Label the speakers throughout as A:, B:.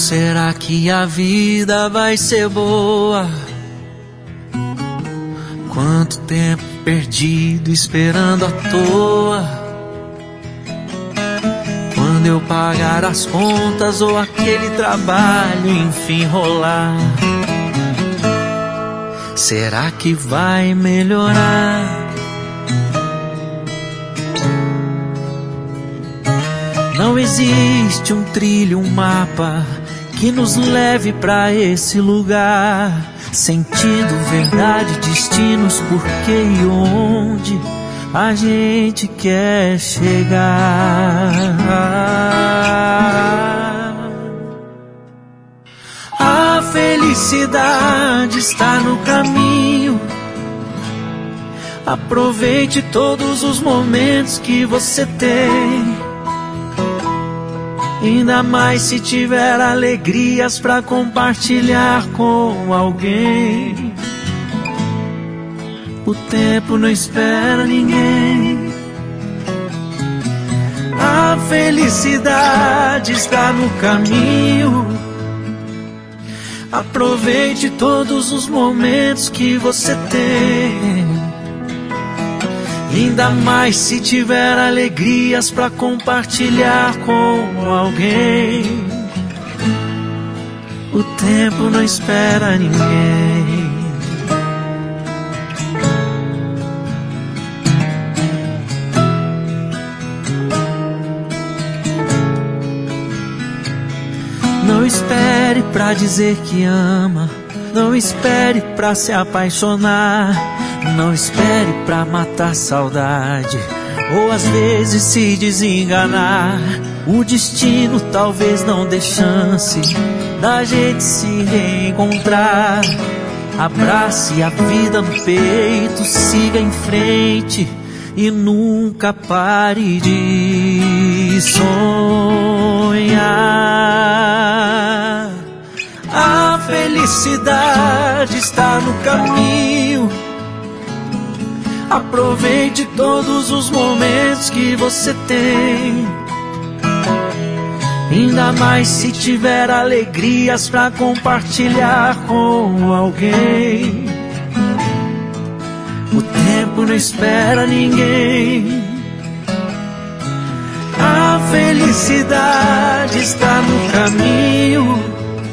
A: será que a vida vai ser boa? Quanto tempo perdido esperando à toa. Quando eu pagar as contas ou aquele trabalho enfim rolar, será que vai melhorar? Não existe um trilho, um mapa que nos leve pra esse lugar. Sentido, verdade, destinos, porquê e onde a gente quer chegar. A felicidade está no caminho. Aproveite todos os momentos que você tem. Ainda mais se tiver alegrias pra compartilhar com alguém. O tempo não espera ninguém. A felicidade está no caminho. Aproveite todos os momentos que você tem. Ainda mais se tiver alegrias pra compartilhar com alguém. O tempo não espera ninguém. Não espere pra dizer que ama. Não espere pra se apaixonar. Não espere pra matar saudade, ou às vezes se desenganar. O destino talvez não dê chance da gente se reencontrar. Abrace a vida no peito, siga em frente e nunca pare de sonhar. A felicidade está no caminho. Aproveite todos os momentos que você tem. Ainda mais se tiver alegrias pra compartilhar com alguém. O tempo não espera ninguém. A felicidade está no caminho.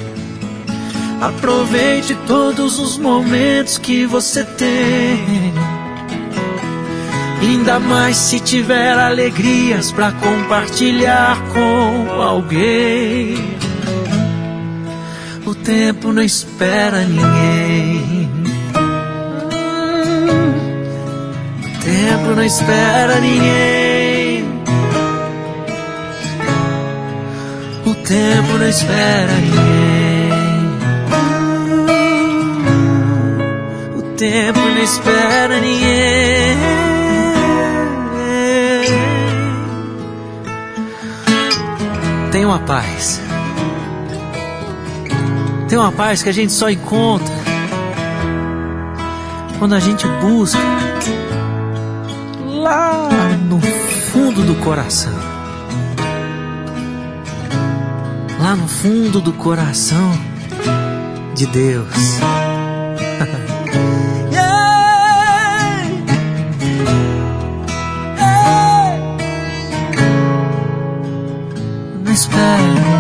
A: Aproveite todos os momentos que você tem. Ainda mais se tiver alegrias pra compartilhar com alguém. O tempo não espera ninguém. O tempo não espera ninguém. O tempo não espera ninguém. O tempo não espera ninguém. Tem uma paz. Tem uma paz que a gente só encontra quando a gente busca lá no fundo do coração. Lá no fundo do coração de Deus. Não espere.